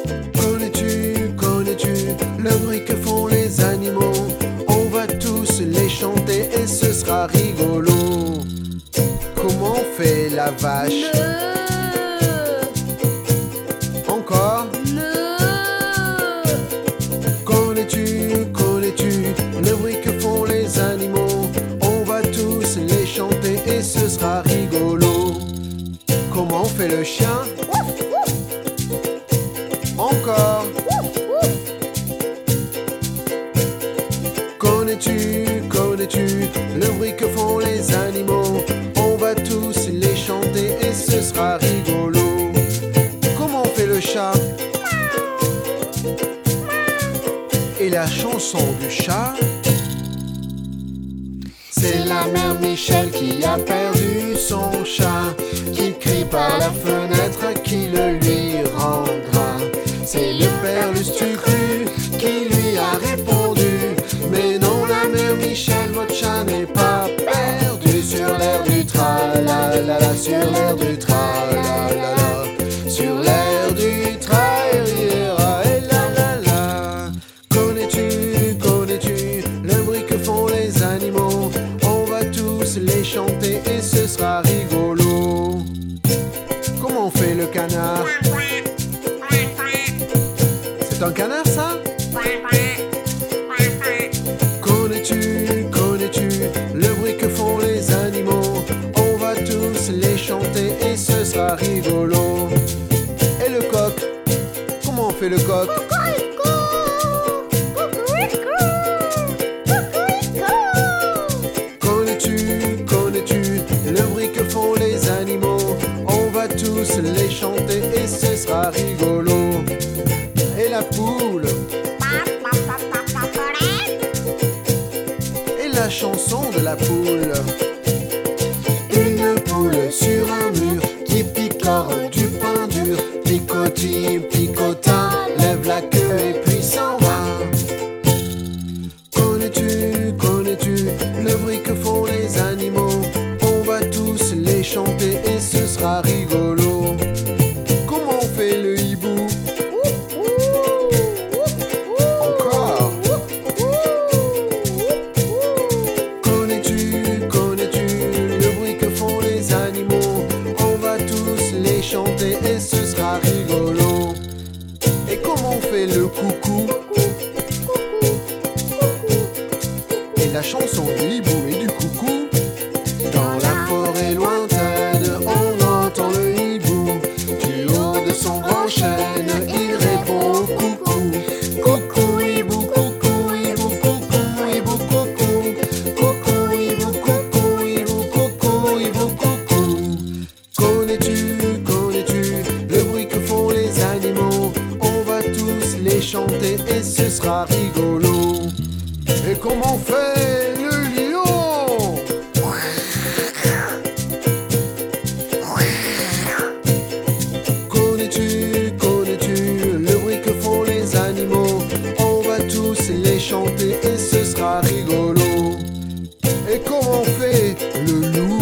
Connais-tu le bruit que font les animaux? On va tous les chanter et ce sera rigolo. Comment fait la vache? Encore? Connais-tu le bruit que font les animaux? On va tous les chanter et ce sera rigolo. Comment fait le chien? Encore? Connais-tu le bruit que font les animaux? On va tous les chanter et ce sera rigolo. Comment fait le chat? Et la chanson du chat? C'est la mère Michel qui a perdu son chat, qui crie par la fenêtre qui le lui rendra. C'est le père Lustucru qui lui a répondu: mais non, la mère Michel, votre chat n'est pas perdu. Sur l'air du tra-la-la-la, sur l'air du tra-la-la-la, sur l'air du tra-ira et la-la-la. Connais-tu le bruit que font les animaux? On va tous les chanter et ce sera rigolo. Comment fait le canard? C'est un canard, ça? Connais-tu le bruit que font les animaux? On va tous les chanter et ce sera rigolo. Et le coq? Comment fait le coq? Connais-tu le bruit que font les animaux? On va tous les chanter et ce sera rigolo. Et la poule? Et la chanson de la poule? Une poule sur un mur qui picore du pain dur. Picoti, picotin, lève la queue et puis s'en va. Connais-tu le bruit que font les animaux? On va tous les chanter et ce sera rigolo. Comment fait le hibou? Encore? Connais-tu le bruit que font les animaux? On va tous les chanter et ce sera rigolo. Et comment fait le coucou? Et la chanson du hibou et du coucou? Dans la forêt lointaine, on entend le hibou. Du haut de son grand chêne, il répond au coucou. Coucou hibou, coucou hibou, coucou hibou, coucou. Coucou hibou, coucou hibou, coucou hibou, coucou. Connais-tu le bruit que font les animaux? On va tous les chanter et ce sera rigolo. Et comment fait le lion? Connais-tu le bruit que font les animaux? On va tous les chanter et ce sera rigolo. Et comment fait le loup?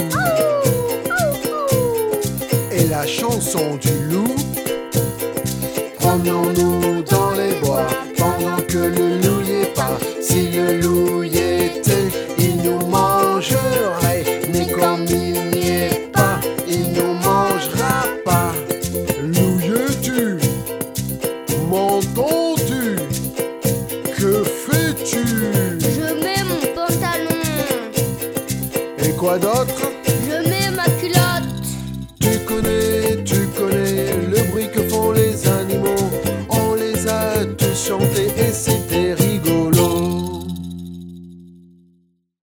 Et la chanson du loup? Promenons-nous dans les bois pendant que le loup y est pas. Si le loup y était, il nous mangerait. Mais comme il n'y est pas, il nous mangera pas. Loup y es-tu? M'entends-tu? Que fais-tu? Je mets mon pantalon. Et quoi d'autre? Je mets ma culotte. Tu connais